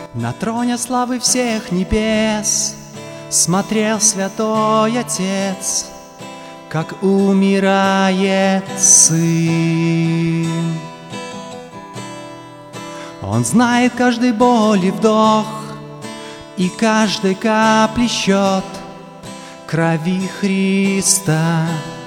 На троне славы всех небес смотрел Святой Отец, как умирает Сын. Он знает каждой боли вдох и каждой капли счет крови Христа.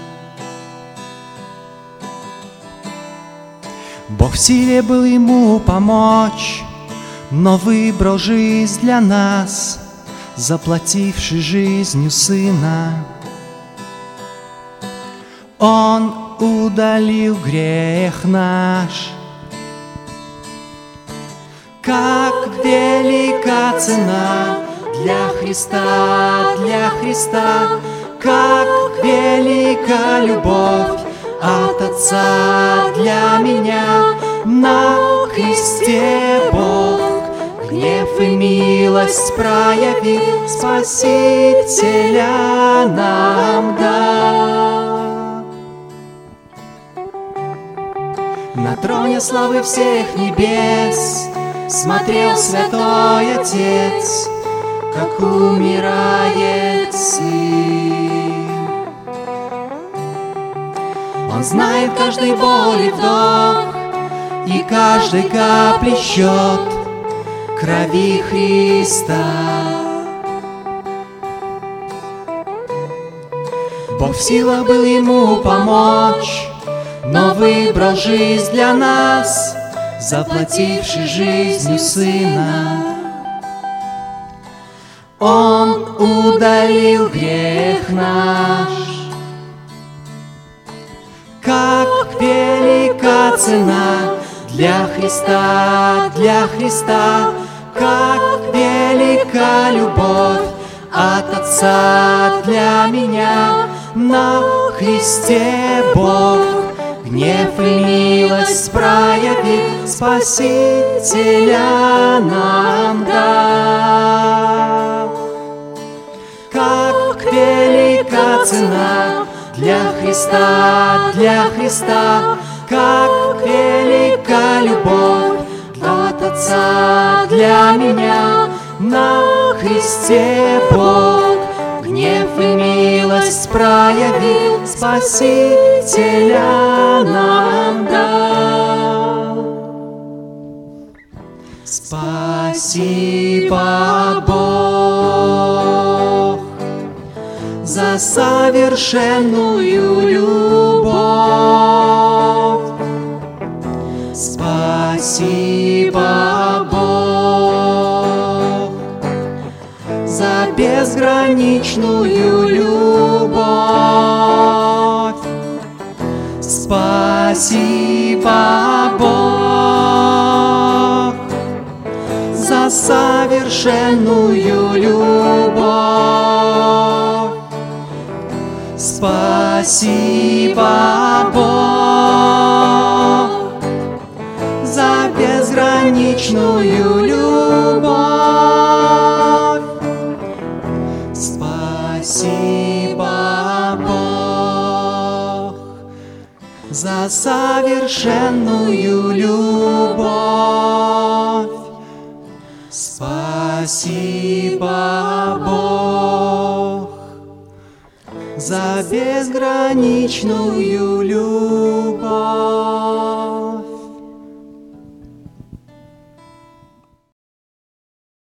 Бог в силе был ему помочь, но выбрал жизнь для нас, заплативший жизнью Сына. Он удалил грех наш. Как велика цена для Христа, как велика любовь от Отца для меня. На Христе Бог гнев и милость проявил, Спасителя нам дал. На троне славы всех небес смотрел Святой Отец, как умирает Сын. Он знает каждой боли вдох и каждой капли счет крови Христа. Бог в силах был ему помочь, но выбрал жизнь для нас, заплативший жизнью Сына. Он удалил грех наш. Как велика цена для Христа, как велика любовь от Отца для меня. На Христе Бог гнев и милость проявил, Спасителя нам дал. Как велика цена для Христа, как велика любовь от Отца для меня. На Христе Бог гнев и милость проявил, Спасителя нам дал. Спасибо, Бог, за совершенную любовь. Спасибо, Бог, за безграничную любовь. Спасибо, Бог, за совершенную любовь. Спасибо, Бог, за безграничную любовь. Спасибо, Бог, за совершенную любовь. Спасибо, Бог, за безграничную любовь.